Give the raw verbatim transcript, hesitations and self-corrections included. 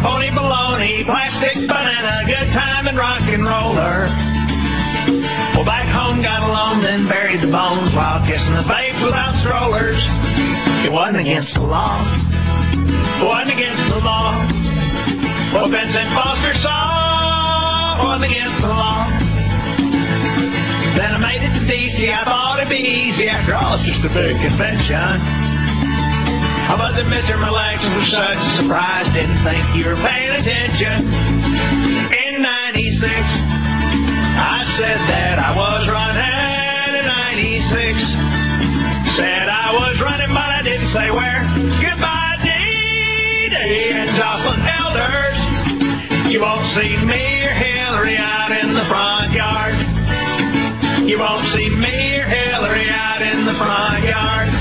phony baloney, plastic banana, good time and rock and roller. Well, back home got alone, then buried the bones while kissing the babes without strollers. It wasn't against the law. It wasn't against the law. What Vincent Foster saw wasn't against the law. Then I made it to D C. I thought it'd be easy. After all, it's just a big convention. But the midterm elections were such a surprise. Didn't think you were paying attention. In ninety-six, I said that I was running. In ninety-six, said I was running, but I didn't say where. Goodbye, D-Day and Jocelyn Elders. You won't see me or Hillary out in the front yard. You won't see me or Hillary out in the front yard.